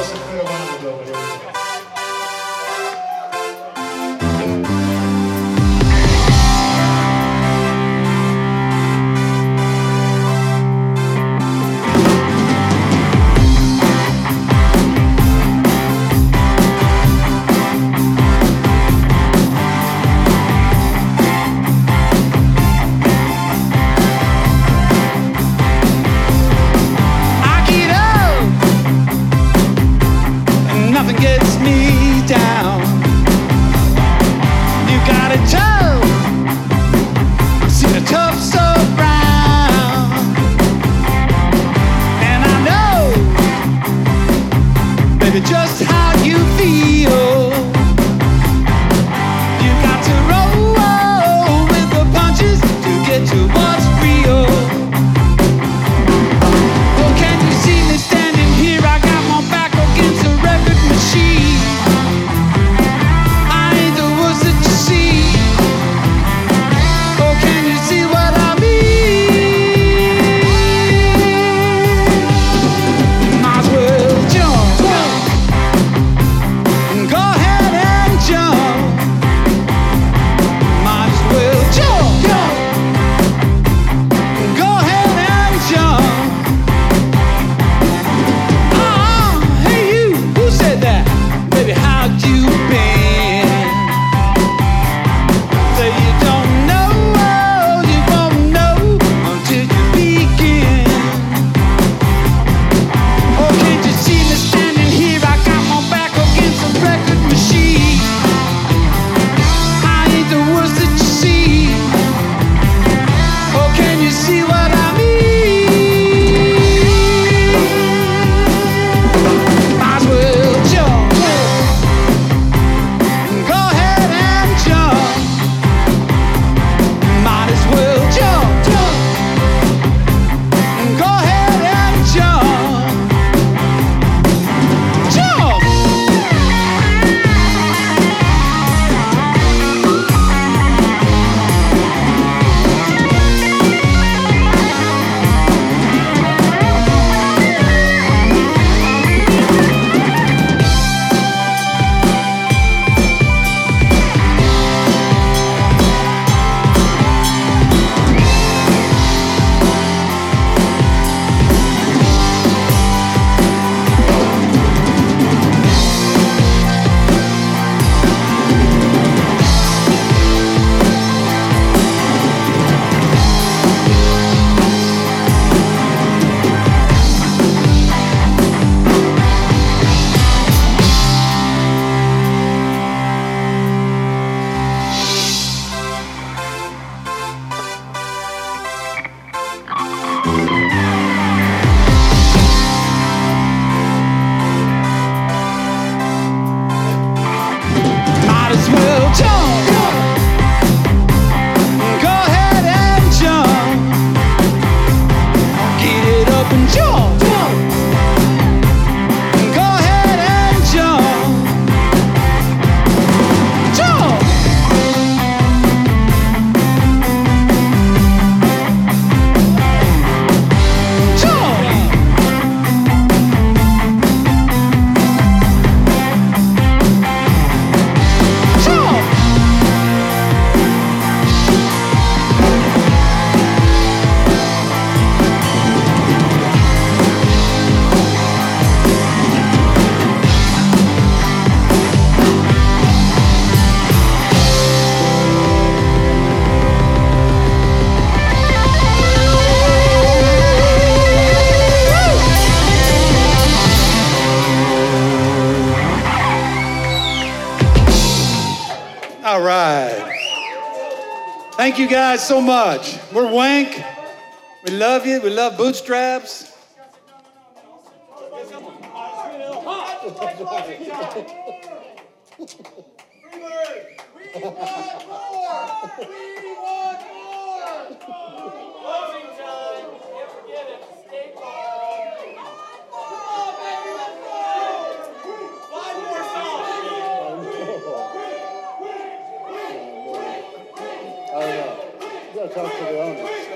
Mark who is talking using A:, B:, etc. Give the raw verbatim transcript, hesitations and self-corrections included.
A: se fue over here. Just how you feel. You got to roll with the punches to get to what's real. Oh, can you see me standing here? I got my back against a record machine. I ain't the worst that you see. Oh, can you see what I mean? Might as well jump. All right. Thank you guys so much. We're Wank. We love you. We love Bootstraps.
B: Talk to the owner.